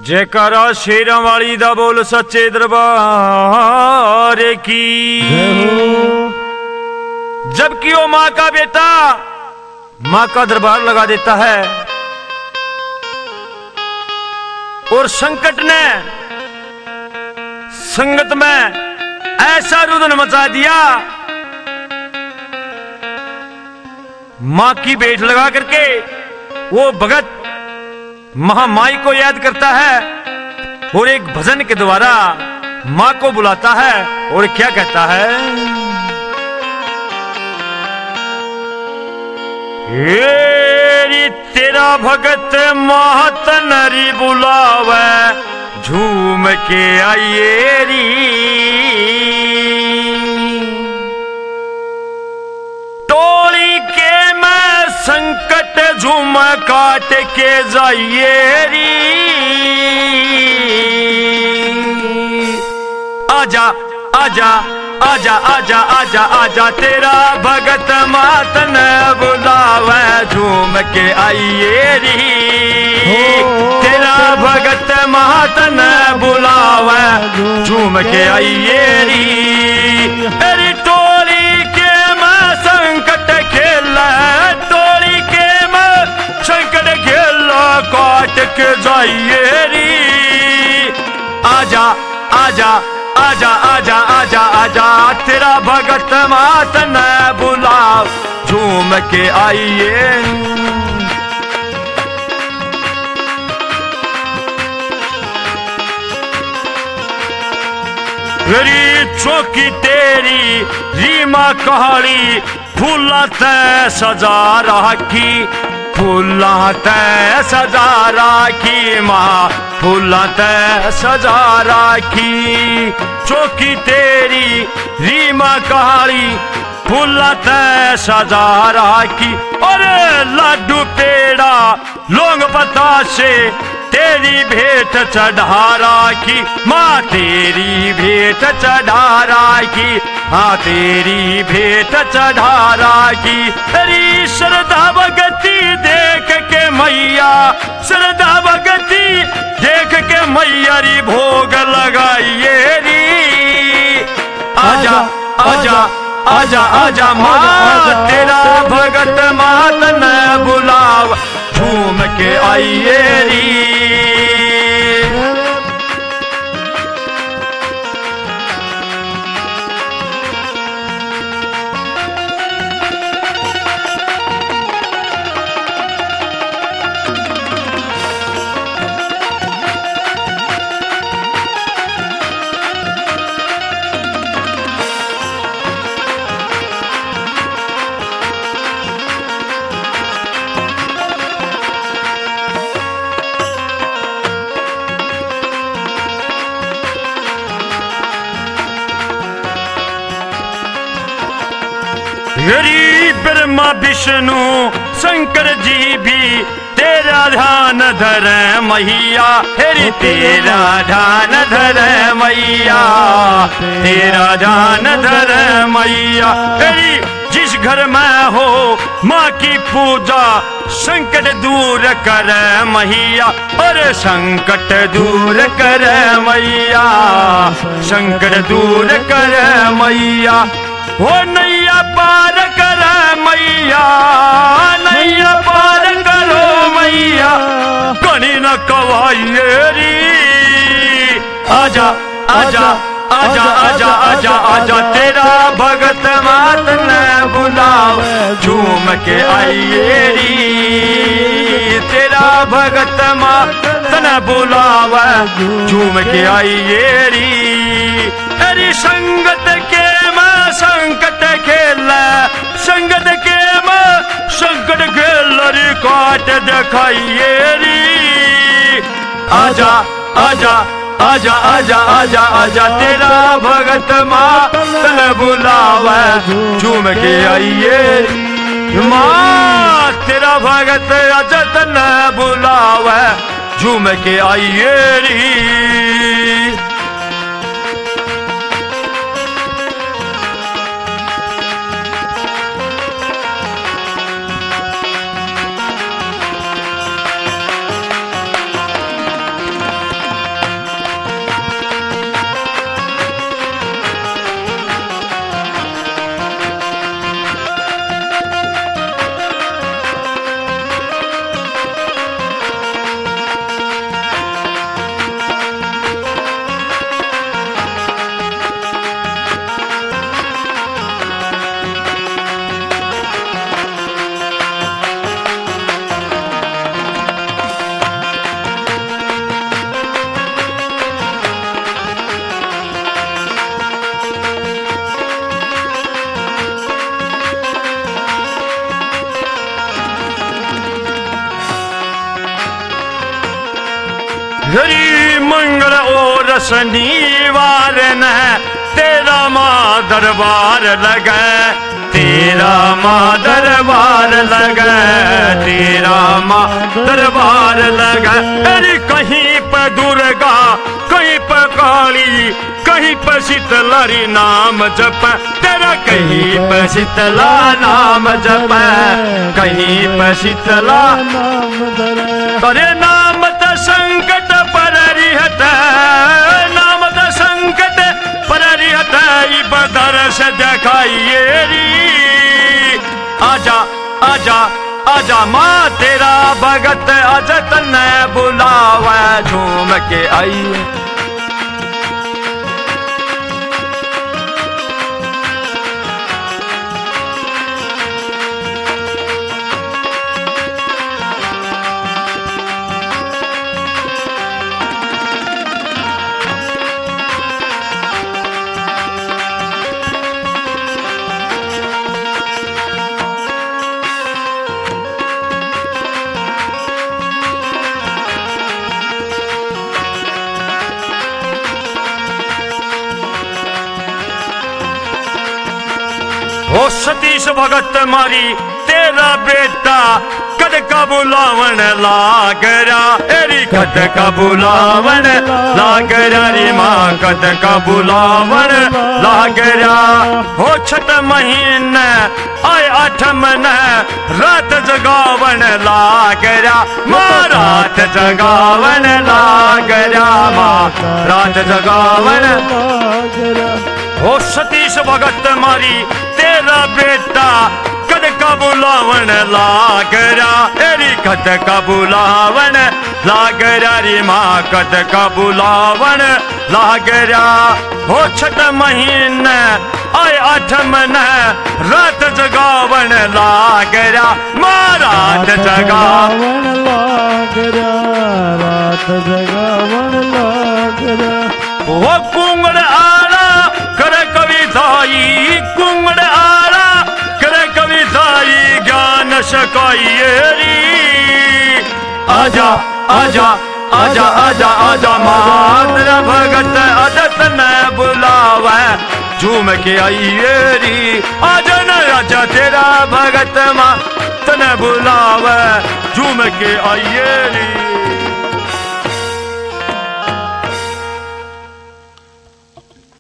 जयकारा शेरां वाली दा बोल सच्चे दरबार की। जबकि वो माँ का बेटा माँ का दरबार लगा देता है और संकट ने संगत में ऐसा रुदन मचा दिया, माँ की भेंट लगा करके वो भगत महामाई को याद करता है और एक भजन के द्वारा माँ को बुलाता है और क्या कहता है, तेरा भगत महातनरी बुलावे झूम के आइए री, टोली के मैं संकट झूम काट के जाइए री, आजा आजा आजा आजा आजा आजा तेरा भगत मातन बुलावे झूम के आइए री, तेरा भगत मातन बुलावे झूम के आइए री, तेरी टोली के मैं संकट खेला, टोली के मैं संकट खेला काट के जाइए री, आजा आजा आजा आजा आजा आजा तेरा भगत मातन बुलाव झूम के आइए। चौकी तेरी रीमा कहाड़ी फूला तै सजा राखी, फूला तै सजा राखी माँ फूला तै सजा राखी, चौकी तेरी रीमा कहाड़ी फूला तै सजा राखी, और लाडू पेड़ा लौंग बतासे तेरी भेंट चढ़ा राखी माँ, तेरी भेंट चढ़ा राखी, हाँ तेरी भेंट चढ़ा राखी, तेरी श्रद्धा भगती देख के मैया, श्रद्धा भगती देख के मैया री भोग लगाइए री, आजा आजा आजा आजा माँ तेरा भगत मातन बुलाव झूम के आइए री। हरि ब्रह्मा विष्णु शंकर जी भी तेरा ध्यान धरे मैया, हरि तेरा ध्यान धरे मैया, तेरा ध्यान धरे मैया, हरि जिस घर में हो माँ की पूजा संकट दूर करे मैया, और संकट दूर करे मैया, संकट दूर करे मैया, हो नैया पार कर मैया, नैया पार करो मैया कहीं न कवाइए री, आजा आजा आजा आजा आजा आजा तेरा भगत मातन बुलाव झूम के आइए री, तेरा भगत मातन बुलाव झूम के आइए री, तेरी संगत के संकट खेल, संगत के माँ संकट खेल री काट दिखाइए री, आजा आजा आजा आजा आजा आजा तेरा भगत माँ तन बुलावे झूम के आइए माँ, तेरा भगत आजा तन बुलावे झूम के आइए री। हरी मंगल और शनिवार न तेरा माँ दरबार लगे, तेरा माँ दरबार लगे, तेरा माँ दरबार लगे। अरे कहीं पर दुर्गा, कहीं पर काली, कहीं पर शीतलारी नाम जप तेरा, कहीं पर शीतला नाम जप, कहीं पर शीतला तेरे नाम त संकट पर रिहत, नाम त संकट पर रिहत, बदर से दिखाइए री। आजा आजा आजा माँ तेरा भगत अज तन्ने बुलावे, झूम के आई। ओ सतीश भगत मारी तेरा बेटा कद का बुलावन लागरा, एरी कद का बुलावन लागरा रे माँ, कद का बुलावन लागरा। हो छठ महीने आए 8 महीने रात जगावन लागरा माँ, रात जगावन लागरा माँ, रात जगावन। ओ सतीश भगत मारी तेरा बेटा कद का बुलावन लागरा, एरी कद का बुलावन लागरा रे माँ, कद का बुलावन लागरा। हो छठ महीने आए 8 महीने रात जगावन लागरा माँ, रात जगावन लागरा, रात जगावन लागरा। वो कुंगड़ आला करे कविताई, कुंगड़ आला करे कविताई, ज्ञान शकाइए री। आजा आजा आजा आजा आजा माँ तेरा भगत आदत न बुलावे, झूम के आइए री। आजा न आजा तेरा भगत माँ तने बुलावे, झूम के आइए री।